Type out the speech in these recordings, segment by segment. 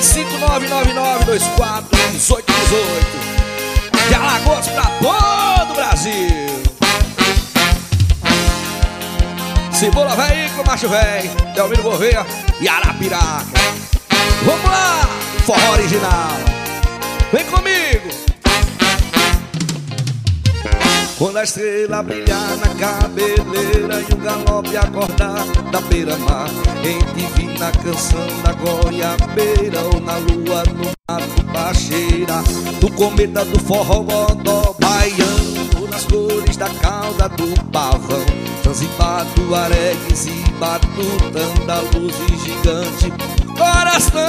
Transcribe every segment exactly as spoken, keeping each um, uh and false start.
cinco nove nove nove dois quatro um oito um oito. De Alagoas pra todo o Brasil. Cebola Veículo, Macho Véi, Delmiro Gouveia e Arapiraca. Vamos lá, forró original. Vem comigo. Quando a estrela brilhar na cabeleira e o galope acordar da beira-mar, em divina canção da goiabeira ou na lua no mato baixeira, no cometa do forró godó baiano, nas cores da cauda do pavão, Zanzibar, Tuaregues e Batutã, luz e gigante coração.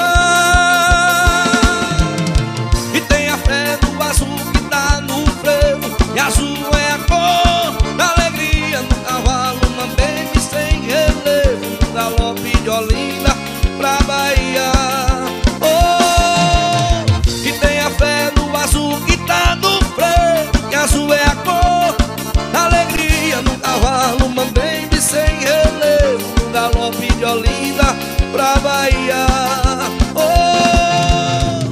E tem a fé no azul que tá no frevo, e azul é a cor da alegria no cavalo mambembe sem relevo, no galope de Olinda pra Bahia. Oh, e tem a fé no azul que tá no frevo, e azul é a cor da alegria no cavalo mambembe sem relevo, no galope de Olinda pra Bahia. Oh,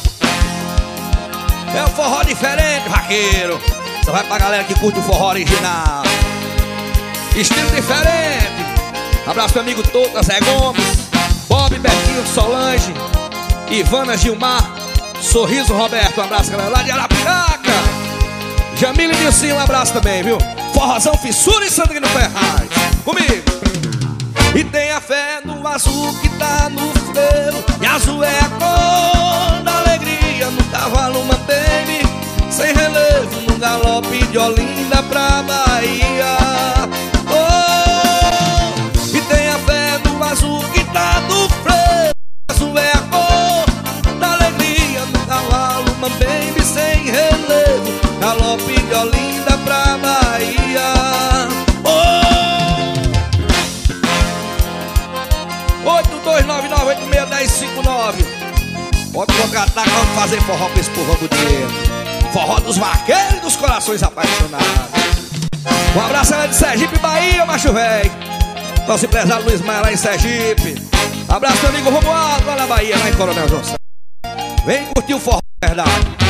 é um forró diferente, vaqueiro. Só vai pra galera que curte o forró original. Estilo diferente. Abraço pro amigo Tota, Zé Gomes, Bob, Betinho, Solange, Ivana, Gilmar, Sorriso, Roberto. Um abraço, galera, lá de Arapiraca. Jamila e Nilcinho, um abraço também, viu? Forrozão, Fissura e Sandrino Ferraz. Comigo. E tem a fé no azul que tá no frevo, e azul é a cor da alegria no cavalo mantene sem relevo, no galope de Olinda pra Bahia. Oh, e tem a fé no azul que tá no frevo, azul é a cor da alegria no cavalo mambembe sem relevo, galope de Olinda pra Bahia. Oh, oito dois nove nove oito seis um zero cinco nove. Pode contratar que vamos fazer forró pra esse povão do dinheiro. Forró dos vaqueiros e dos corações apaixonados. Um abraço lá de Sergipe, Bahia, Macho Véi. Nosso empresário Luiz Maia lá em Sergipe. Abraço meu amigo Romualdo lá na Bahia, lá em Coronel João. Vem curtir o forró de verdade.